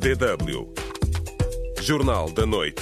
DW Jornal da Noite.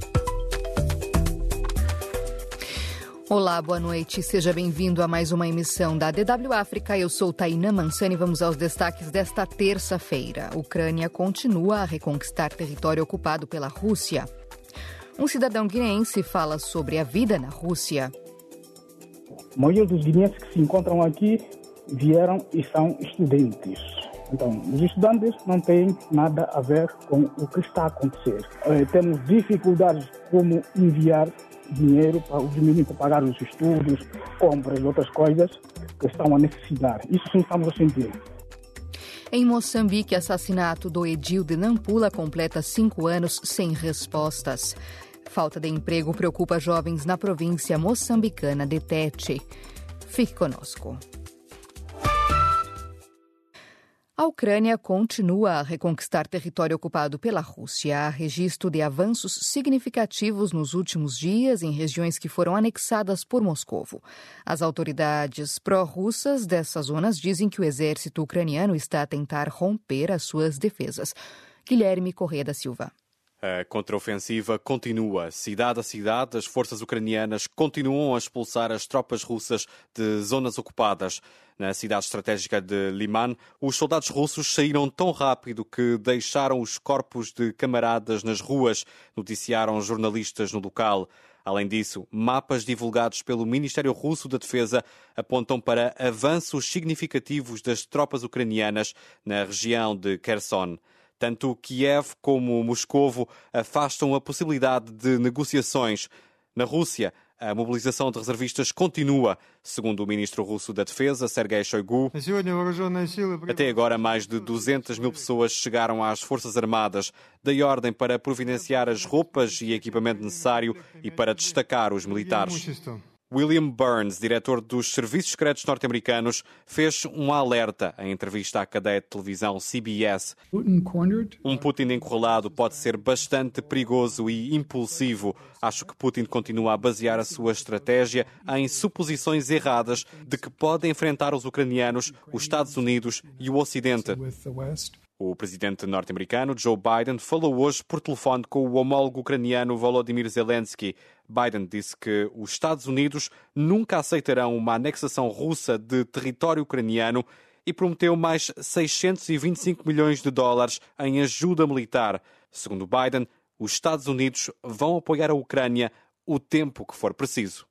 Olá, boa noite. Seja bem-vindo a mais uma emissão da DW África. Eu sou Taina Mansani e vamos aos destaques desta terça-feira. A Ucrânia continua a reconquistar território ocupado pela Rússia. Um cidadão guineense fala sobre a vida na Rússia. A maioria dos guineenses que se encontram aqui vieram e são estudantes. Então, os estudantes não têm nada a ver com o que está a acontecer. Temos dificuldades como enviar dinheiro para os meninos pagar os estudos, compras e outras coisas que estão a necessitar. Isso sim estamos a sentir. Em Moçambique, assassinato do edil de Nampula completa 5 anos sem respostas. Falta de emprego preocupa jovens na província moçambicana de Tete. Fique conosco. A Ucrânia continua a reconquistar território ocupado pela Rússia. Há registro de avanços significativos nos últimos dias em regiões que foram anexadas por Moscovo. As autoridades pró-russas dessas zonas dizem que o exército ucraniano está a tentar romper as suas defesas. Guilherme Corrêa da Silva. A contraofensiva continua. Cidade a cidade, as forças ucranianas continuam a expulsar as tropas russas de zonas ocupadas. Na cidade estratégica de Liman, os soldados russos saíram tão rápido que deixaram os corpos de camaradas nas ruas, noticiaram jornalistas no local. Além disso, mapas divulgados pelo Ministério Russo da Defesa apontam para avanços significativos das tropas ucranianas na região de Kherson. Tanto Kiev como Moscovo afastam a possibilidade de negociações. Na Rússia, a mobilização de reservistas continua, segundo o ministro russo da Defesa, Sergei Shoigu. Até agora, mais de 200 mil pessoas chegaram às Forças Armadas. Dei ordem para providenciar as roupas e equipamento necessário e para destacar os militares. William Burns, diretor dos Serviços Secretos norte-americanos, fez um alerta em entrevista à cadeia de televisão CBS. Um Putin encurralado pode ser bastante perigoso e impulsivo. Acho que Putin continua a basear a sua estratégia em suposições erradas de que pode enfrentar os ucranianos, os Estados Unidos e o Ocidente. O presidente norte-americano, Joe Biden, falou hoje por telefone com o homólogo ucraniano Volodymyr Zelensky. Biden disse que os Estados Unidos nunca aceitarão uma anexação russa de território ucraniano e prometeu mais 625 milhões de dólares em ajuda militar. Segundo Biden, os Estados Unidos vão apoiar a Ucrânia o tempo que for preciso.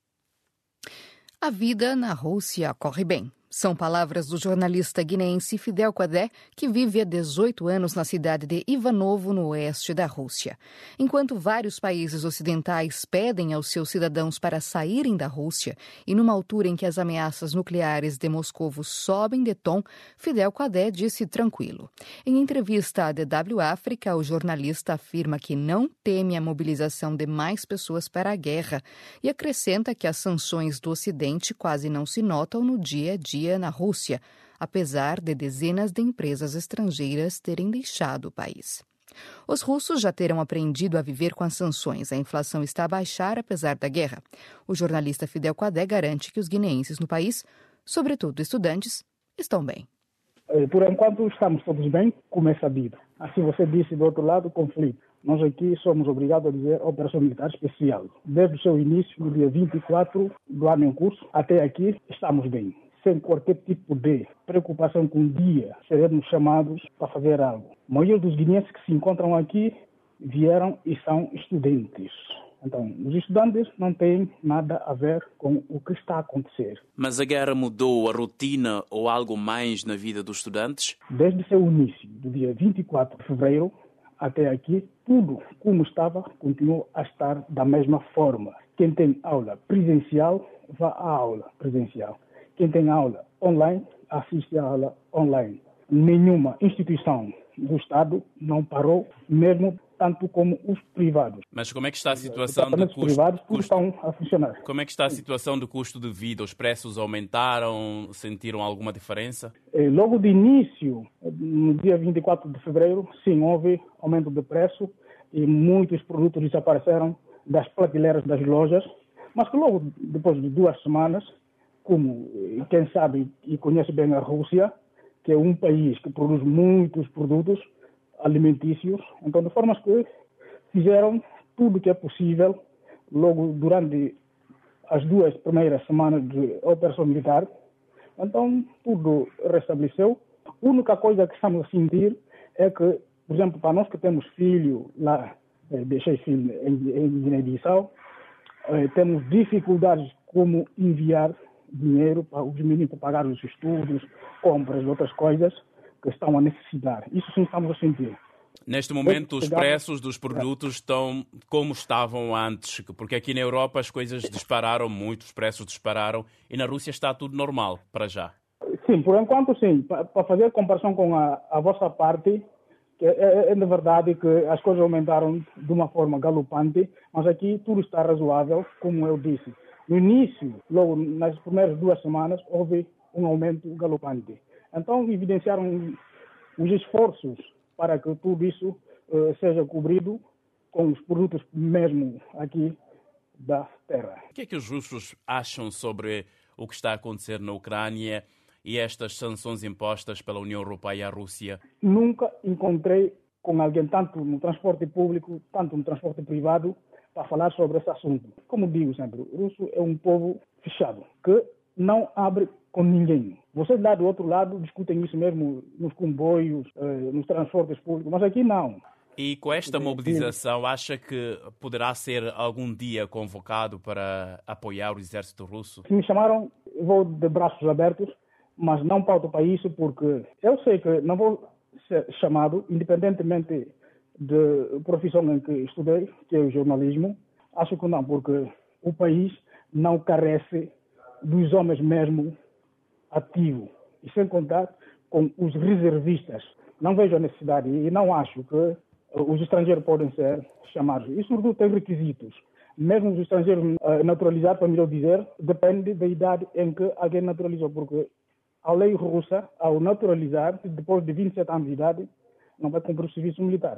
A vida na Rússia corre bem. São palavras do jornalista guineense Fidel Quadé, que vive há 18 anos na cidade de Ivanovo, no oeste da Rússia. Enquanto vários países ocidentais pedem aos seus cidadãos para saírem da Rússia, e numa altura em que as ameaças nucleares de Moscovo sobem de tom, Fidel Quadé disse tranquilo. Em entrevista à DW África, o jornalista afirma que não teme a mobilização de mais pessoas para a guerra e acrescenta que as sanções do Ocidente quase não se notam no dia a dia na Rússia, apesar de dezenas de empresas estrangeiras terem deixado o país. Os russos já terão aprendido a viver com as sanções. A inflação está a baixar apesar da guerra. O jornalista Fidel Quadé garante que os guineenses no país, sobretudo estudantes, estão bem. Por enquanto estamos todos bem, como é sabido. Assim você disse do outro lado, conflito. Nós aqui somos obrigados a dizer Operação Militar Especial. Desde o seu início, no dia 24 do ano em curso, até aqui estamos bem. Sem qualquer tipo de preocupação com o dia seremos chamados para fazer algo. A maioria dos guineenses que se encontram aqui vieram e são estudantes. Então, os estudantes não têm nada a ver com o que está a acontecer. Mas a guerra mudou a rotina ou algo mais na vida dos estudantes? Desde seu início, do dia 24 de fevereiro até aqui, tudo como estava continuou a estar da mesma forma. Quem tem aula presencial, vá à aula presencial. Quem tem aula online, assiste à aula online. Nenhuma instituição do Estado não parou, mesmo tanto como os privados. Mas como é que está a situação de custo? Os privados tudo estão a funcionar. Como é que está a situação do custo de vida? Os preços aumentaram? Sentiram alguma diferença? Logo de início, no dia 24 de fevereiro, sim, houve aumento de preço e muitos produtos desapareceram das prateleiras das lojas, mas que logo depois de 2 semanas, como quem sabe e conhece bem a Rússia, que é um país que produz muitos produtos, alimentícios. Então, de forma que fizeram tudo o que é possível logo durante as 2 primeiras semanas de operação militar. Então, tudo restabeleceu. A única coisa que estamos a sentir é que, por exemplo, para nós que temos filho lá, deixei filho em Guiné-Bissau, temos dificuldades como enviar dinheiro para os meninos para pagar os estudos, compras e outras coisas que estão a necessitar. Isso sim estamos a sentir. Neste momento, os preços dos produtos estão como estavam antes, porque aqui na Europa as coisas dispararam muito, os preços dispararam, e na Rússia está tudo normal, para já. Sim, por enquanto sim. Para fazer comparação com a vossa parte, é de verdade que as coisas aumentaram de uma forma galopante, mas aqui tudo está razoável, como eu disse. No início, logo nas primeiras 2 semanas, houve um aumento galopante. Então, evidenciaram os esforços para que tudo isso seja cobrido com os produtos mesmo aqui da terra. O que é que os russos acham sobre o que está a acontecer na Ucrânia e estas sanções impostas pela União Europeia à Rússia? Nunca encontrei com alguém, tanto no transporte público, tanto no transporte privado, para falar sobre esse assunto. Como digo sempre, o russo é um povo fechado, que não abre com ninguém. Vocês lá do outro lado discutem isso mesmo nos comboios, nos transportes públicos, mas aqui não. E com esta mobilização, acha que poderá ser algum dia convocado para apoiar o exército russo? Se me chamaram, eu vou de braços abertos, mas não pauto para isso, porque eu sei que não vou ser chamado, independentemente da profissão em que estudei, que é o jornalismo. Acho que não, porque o país não carece dos homens mesmo ativos. E sem contar com os reservistas. Não vejo a necessidade e não acho que os estrangeiros podem ser chamados. Isso tudo tem requisitos. Mesmo os estrangeiros naturalizados, para melhor dizer, depende da idade em que alguém naturalizou, porque a lei russa, ao naturalizar, depois de 27 anos de idade, não vai cumprir o serviço militar.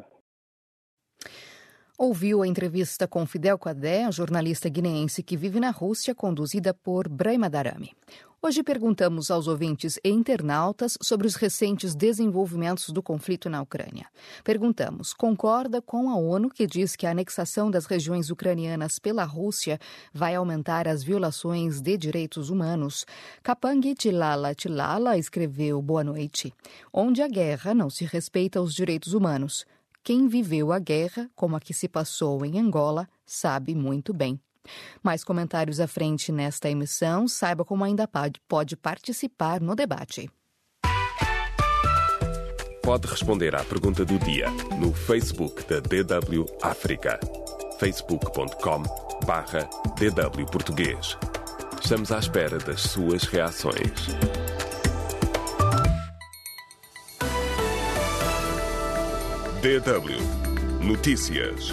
Ouviu a entrevista com Fidel Quadé, jornalista guineense que vive na Rússia, conduzida por Brahma Darami. Hoje perguntamos aos ouvintes e internautas sobre os recentes desenvolvimentos do conflito na Ucrânia. Perguntamos, concorda com a ONU que diz que a anexação das regiões ucranianas pela Rússia vai aumentar as violações de direitos humanos? Kapang Tilala escreveu Boa Noite. Onde a guerra não se respeita os direitos humanos. Quem viveu a guerra, como a que se passou em Angola, sabe muito bem. Mais comentários à frente nesta emissão. Saiba como ainda pode participar no debate. Pode responder à pergunta do dia no Facebook da DW África. facebook.com/DW Português. Estamos à espera das suas reações. DW Notícias.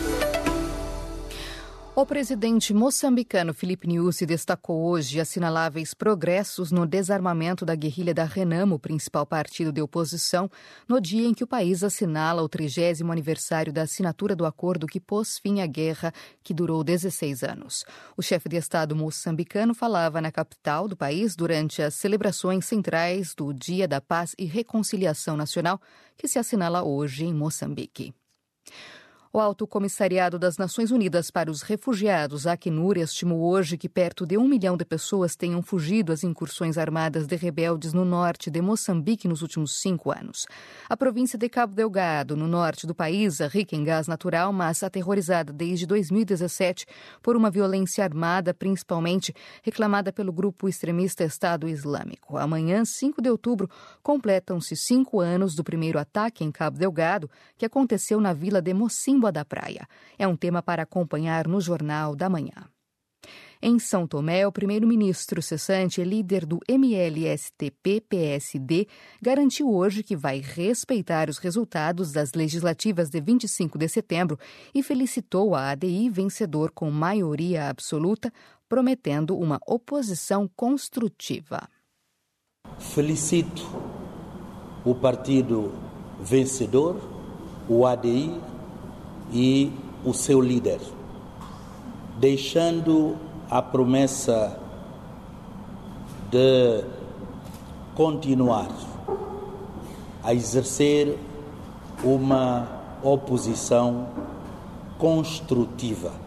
O presidente moçambicano Filipe Nyusi destacou hoje assinaláveis progressos no desarmamento da guerrilha da Renamo, principal partido de oposição, no dia em que o país assinala o 30º aniversário da assinatura do acordo que pôs fim à guerra, que durou 16 anos. O chefe de Estado moçambicano falava na capital do país durante as celebrações centrais do Dia da Paz e Reconciliação Nacional, que se assinala hoje em Moçambique. O Alto Comissariado das Nações Unidas para os Refugiados, Acnur, estimou hoje que perto de 1 milhão de pessoas tenham fugido às incursões armadas de rebeldes no norte de Moçambique nos últimos 5 anos. A província de Cabo Delgado, no norte do país, rica em gás natural, mas aterrorizada desde 2017 por uma violência armada, principalmente reclamada pelo grupo extremista Estado Islâmico. Amanhã, 5 de outubro, completam-se 5 anos do primeiro ataque em Cabo Delgado, que aconteceu na vila de Mocimboa da Praia. É um tema para acompanhar no Jornal da Manhã. Em São Tomé, o primeiro-ministro cessante e líder do MLSTP-PSD garantiu hoje que vai respeitar os resultados das legislativas de 25 de setembro e felicitou a ADI vencedor com maioria absoluta, prometendo uma oposição construtiva. Felicito o partido vencedor, o ADI, e o seu líder, deixando a promessa de continuar a exercer uma oposição construtiva.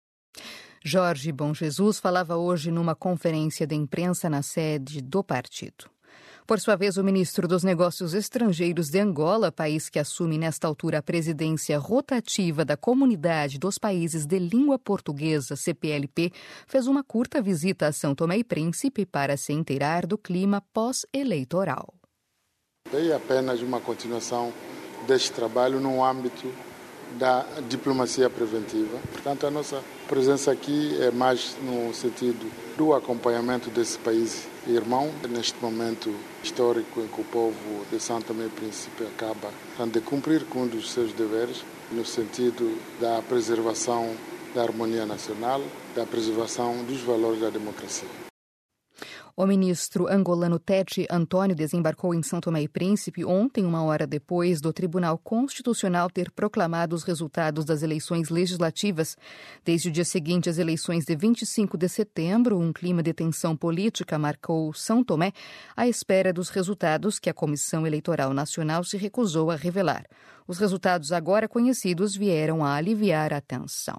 Jorge Bom Jesus falava hoje numa conferência de imprensa na sede do partido. Por sua vez, o ministro dos Negócios Estrangeiros de Angola, país que assume nesta altura a presidência rotativa da Comunidade dos Países de Língua Portuguesa, CPLP, fez uma curta visita a São Tomé e Príncipe para se inteirar do clima pós-eleitoral. É apenas uma continuação deste trabalho no âmbito da diplomacia preventiva. Portanto, a nossa presença aqui é mais no sentido do acompanhamento desse país irmão, neste momento histórico em que o povo de São Tomé e Príncipe acaba de cumprir com um dos seus deveres, no sentido da preservação da harmonia nacional, da preservação dos valores da democracia. O ministro angolano Tete Antônio desembarcou em São Tomé e Príncipe ontem, uma hora depois do Tribunal Constitucional ter proclamado os resultados das eleições legislativas. Desde o dia seguinte às eleições de 25 de setembro, um clima de tensão política marcou São Tomé à espera dos resultados que a Comissão Eleitoral Nacional se recusou a revelar. Os resultados agora conhecidos vieram a aliviar a tensão.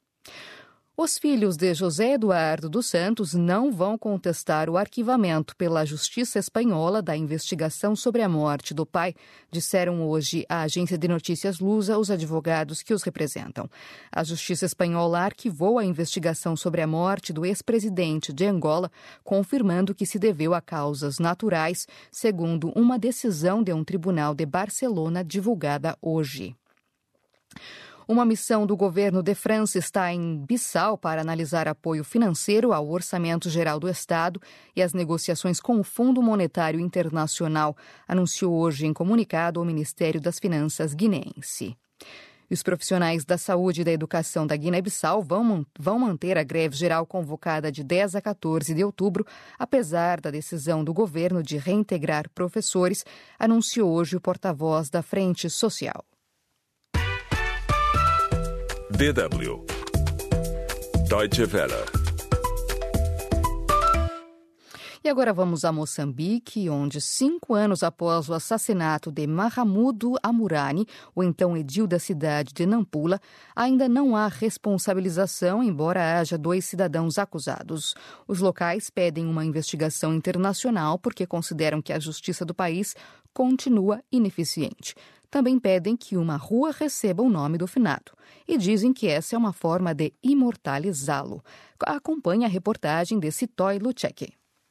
Os filhos de José Eduardo dos Santos não vão contestar o arquivamento pela Justiça Espanhola da investigação sobre a morte do pai, disseram hoje à agência de notícias Lusa os advogados que os representam. A Justiça Espanhola arquivou a investigação sobre a morte do ex-presidente de Angola, confirmando que se deveu a causas naturais, segundo uma decisão de um tribunal de Barcelona divulgada hoje. Uma missão do governo de França está em Bissau para analisar apoio financeiro ao Orçamento Geral do Estado e as negociações com o Fundo Monetário Internacional, anunciou hoje em comunicado o Ministério das Finanças guineense. Os profissionais da saúde e da educação da Guiné-Bissau vão manter a greve geral convocada de 10 a 14 de outubro, apesar da decisão do governo de reintegrar professores, anunciou hoje o porta-voz da Frente Social. DW Deutsche Welle. E agora vamos a Moçambique, onde 5 anos após o assassinato de Mahamudu Amurani, o então edil da cidade de Nampula, ainda não há responsabilização, embora haja 2 cidadãos acusados. Os locais pedem uma investigação internacional porque consideram que a justiça do país continua ineficiente. Também pedem que uma rua receba o nome do finado e dizem que essa é uma forma de imortalizá-lo. Acompanhe a reportagem de Sitoy Lucheke.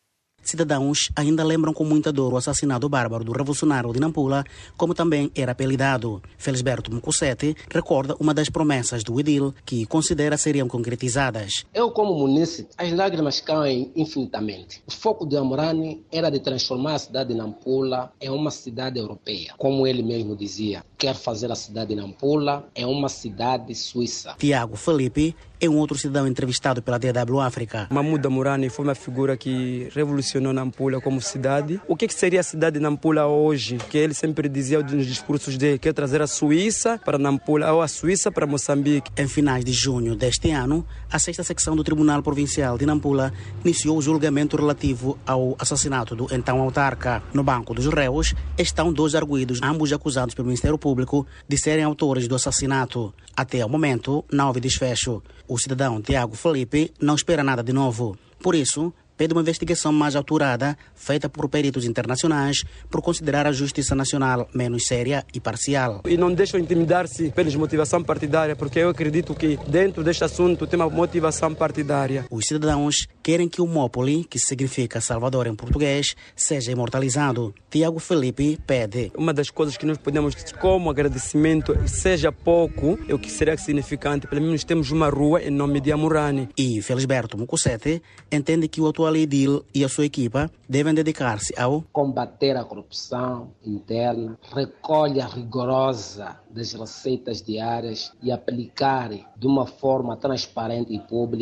Cidadãos ainda lembram com muita dor o assassinato bárbaro do revolucionário de Nampula, como também era apelidado. Felisberto Mukosete recorda uma das promessas do edil que considera seriam concretizadas. Eu, como munícipe, as lágrimas caem infinitamente. O foco de Amurani era de transformar a cidade de Nampula em uma cidade europeia. Como ele mesmo dizia, quer fazer a cidade de Nampula em uma cidade suíça. Tiago Felipe é um outro cidadão entrevistado pela DW África. Mahamudu Amurani foi uma figura que revolucionou Nampula como cidade. O que seria a cidade de Nampula hoje? Que ele sempre dizia nos discursos dele, quer trazer a Suíça para Nampula ou a Suíça para Moçambique. Em finais de junho deste ano, a 6ª secção do Tribunal Provincial de Nampula iniciou o julgamento relativo ao assassinato do então autarca. No banco dos réus estão 2 arguidos, ambos acusados pelo Ministério Público de serem autores do assassinato. Até o momento, não houve desfecho. O cidadão Tiago Felipe não espera nada de novo. Por isso, pede uma investigação mais apurada, feita por peritos internacionais, por considerar a Justiça Nacional menos séria e parcial. E não deixam intimidar-se pela motivação partidária, porque eu acredito que dentro deste assunto tem uma motivação partidária. Os cidadãos querem que o Mópoli, que significa Salvador em português, seja imortalizado. Tiago Felipe pede. Uma das coisas que nós podemos, como agradecimento, seja pouco, é o que seria significante. Pelo menos temos uma rua em nome de Amurani. E Felisberto Mukosete entende que o atual edil e a sua equipa devem dedicar-se ao combater a corrupção interna, recolha rigorosa das receitas diárias e aplicar de uma forma transparente e pública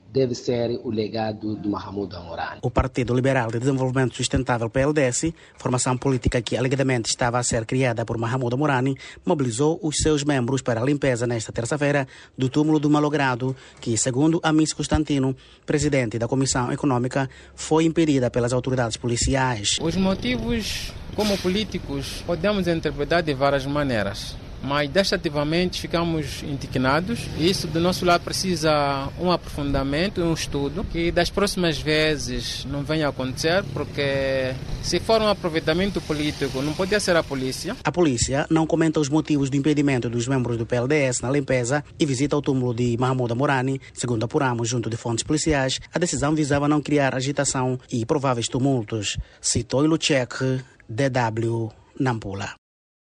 deve ser o legado de Mahamudu Amorani. O Partido Liberal de Desenvolvimento Sustentável, PLDS, formação política que alegadamente estava a ser criada por Mahamudu Amorani, mobilizou os seus membros para a limpeza nesta terça-feira do túmulo do malogrado, que, segundo Amis Constantino, presidente da Comissão Econômica, foi impedida pelas autoridades policiais. Os motivos, como políticos, podemos interpretar de várias maneiras. Mas taxativamente ficamos indignados. Isso do nosso lado precisa um aprofundamento, um estudo, que das próximas vezes não venha a acontecer, porque se for um aproveitamento político, não podia ser a polícia. A polícia não comenta os motivos do impedimento dos membros do PLDS na limpeza e visita o túmulo de Mahamudu Amorani. Segundo apuramos junto de fontes policiais, a decisão visava não criar agitação e prováveis tumultos. Citou Luchek, DW, Nampula.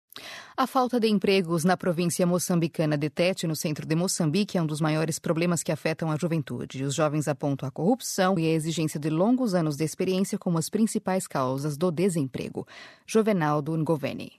A falta de empregos na província moçambicana de Tete, no centro de Moçambique, é um dos maiores problemas que afetam a juventude. Os jovens apontam a corrupção e a exigência de longos anos de experiência como as principais causas do desemprego. Jovenaldo Ngoveni.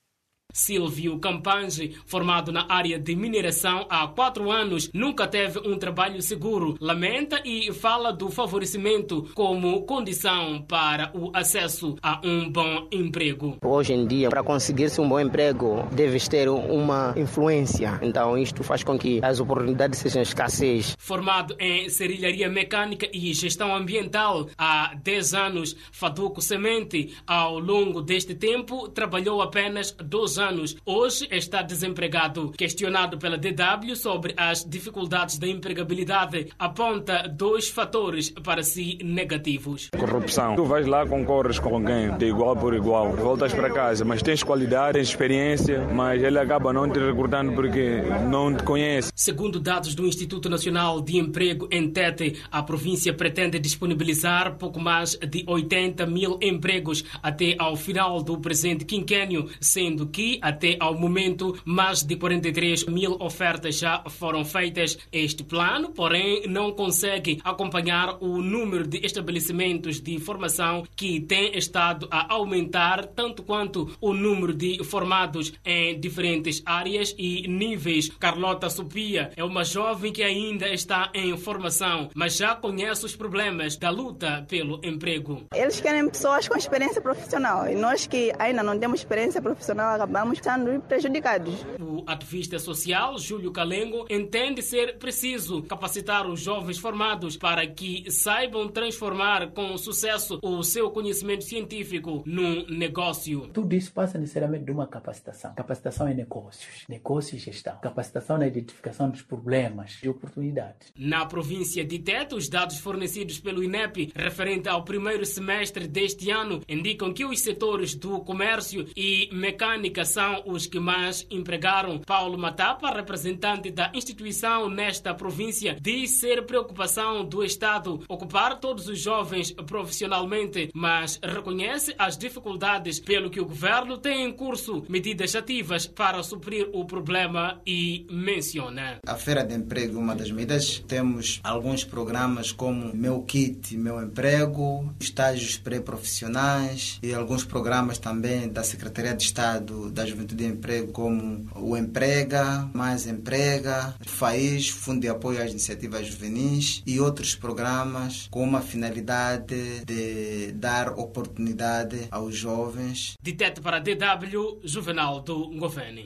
Silvio Campange, formado na área de mineração há 4 anos, nunca teve um trabalho seguro. Lamenta e fala do favorecimento como condição para o acesso a um bom emprego. Hoje em dia, para conseguir-se um bom emprego, deves ter uma influência. Então, isto faz com que as oportunidades sejam escassez. Formado em serrilharia mecânica e gestão ambiental há 10 anos, Faduco Semente, ao longo deste tempo, trabalhou apenas 2 anos. Hoje está desempregado. Questionado pela DW sobre as dificuldades da empregabilidade, aponta 2 fatores para si negativos. Corrupção. Tu vais lá, concorres com alguém de igual por igual, voltas para casa, mas tens qualidade, tens experiência, mas ele acaba não te recrutando porque não te conhece. Segundo dados do Instituto Nacional de Emprego em Tete, a província pretende disponibilizar pouco mais de 80 mil empregos até ao final do presente quinquênio, sendo que até ao momento mais de 43 mil ofertas já foram feitas. Este plano, porém, não consegue acompanhar o número de estabelecimentos de formação que tem estado a aumentar, tanto quanto o número de formados em diferentes áreas e níveis. Carlota Supia é uma jovem que ainda está em formação, mas já conhece os problemas da luta pelo emprego. Eles querem pessoas com experiência profissional e nós que ainda não temos experiência profissional acabamos estando prejudicados. O ativista social Júlio Calengo entende ser preciso capacitar os jovens formados para que saibam transformar com sucesso o seu conhecimento científico num negócio. Tudo isso passa necessariamente de uma capacitação. Capacitação em negócios e gestão. Capacitação na identificação dos problemas e oportunidades. Na província de Tete, os dados fornecidos pelo INEP referente ao primeiro semestre deste ano indicam que os setores do comércio e mecânica são os que mais empregaram. Paulo Matapa, representante da instituição nesta província, diz ser preocupação do Estado ocupar todos os jovens profissionalmente, mas reconhece as dificuldades, pelo que o governo tem em curso medidas ativas para suprir o problema e menciona. A Feira de Emprego é uma das medidas. Temos alguns programas como Meu Kit, Meu Emprego, estágios pré-profissionais e alguns programas também da Secretaria de Estado da Juventude e Emprego, como o Emprega, Mais Emprega, FAIS, Fundo de Apoio às Iniciativas Juvenis e outros programas com uma finalidade de dar oportunidade aos jovens. De Tete para a DW, Jovenaldo Ngoveni.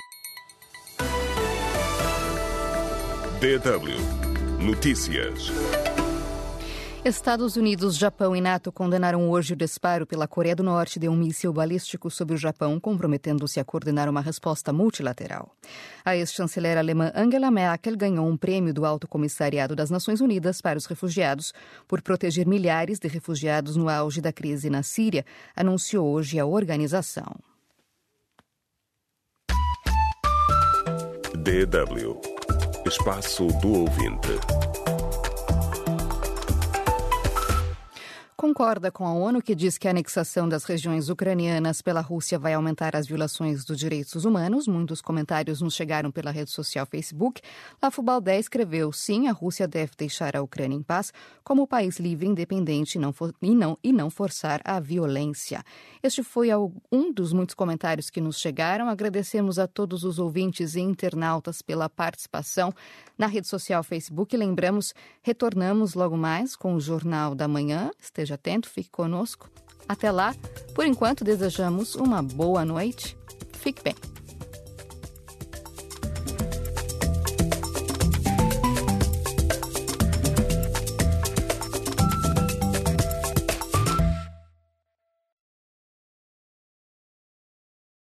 DW Notícias. Estados Unidos, Japão e NATO condenaram hoje o disparo pela Coreia do Norte de um míssil balístico sobre o Japão, comprometendo-se a coordenar uma resposta multilateral. A ex-chanceler alemã Angela Merkel ganhou um prêmio do Alto Comissariado das Nações Unidas para os Refugiados por proteger milhares de refugiados no auge da crise na Síria, anunciou hoje a organização. DW Espaço do Ouvinte. concorda com a ONU, que diz que a anexação das regiões ucranianas pela Rússia vai aumentar as violações dos direitos humanos. Muitos comentários nos chegaram pela rede social Facebook. Lafubaldé escreveu: sim, a Rússia deve deixar a Ucrânia em paz como país livre e independente e não forçar a violência. Este foi um dos muitos comentários que nos chegaram. Agradecemos a todos os ouvintes e internautas pela participação na rede social Facebook. Lembramos, retornamos logo mais com o Jornal da Manhã. Esteja atento, fique conosco. Até lá. Por enquanto, desejamos uma boa noite. Fique bem.